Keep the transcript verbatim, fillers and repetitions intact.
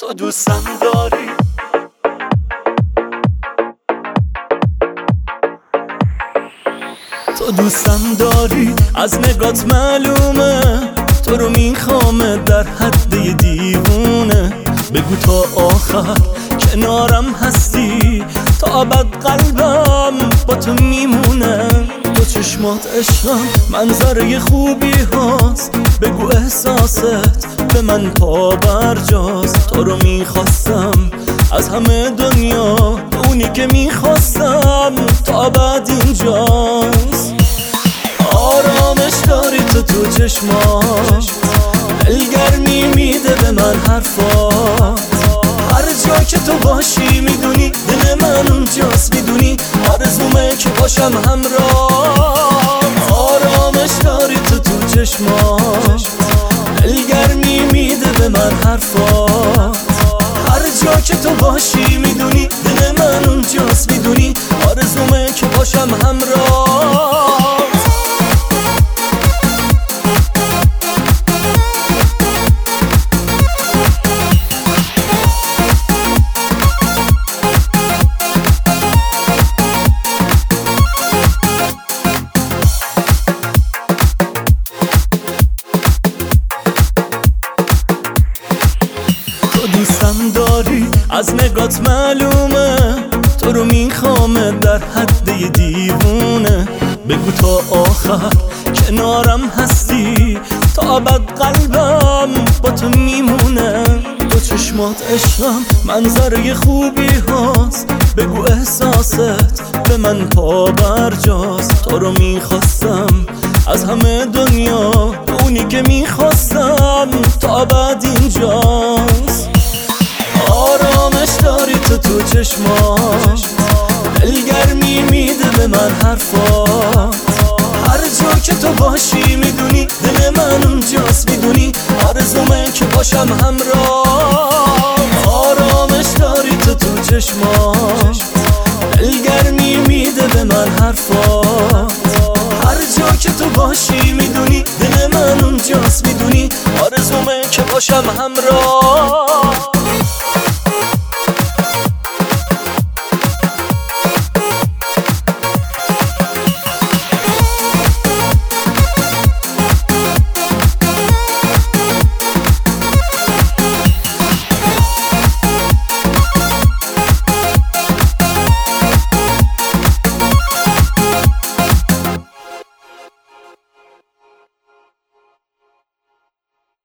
تو دوستم داری، تو دوستم داری، از نگات معلومه تو رو میخوام در حد یه دیوونه. بگو تا آخر کنارم هستی، تا ابد قلبم با تو میمونه. تو چشمات عشقم منظره خوبی هاست، بگو احساست به من پابرجاست. تو رو میخواستم از همه دنیا، اونی که میخواستم تا ابد اینجاست. آرامش داری تو تو چشمات، دلگرمی میده به من حرفات. هر جا که تو باشی میدونی دل من اونجاست، میدونی آرزومه که باشم همراه. آرامش داری تو تو چشمات، دلگرمی میده به من حرفات. هر جا که تو باشی میدونی دل من اونجاست، میدونی آرزومه که باشم همراه. دوستم داری، از نگات معلومه تو رو میخوام در حد یه دیوونه. بگو تا آخر کنارم هستی، تا ابد قلبم با تو میمونه. تو چشمات عشقم منظره خوبی هاست، بگو احساست به من پابرجاست. تو رو میخواستم از همه دنیا، اونی که میخواستم تا ابد اینجاست. آرامش داری تو تو چشمات، دلگرمی میده به من حرفات. هر جا که تو باشی میدونی دل من اونجاست، میدونی آرزومه که باشم همراه. آرامش داری تو تو چشمات، دلگرمی میده به من حرفات. هر جا که تو باشی میدونی دل من اونجاست، میدونی آرزومه که باشم همراه.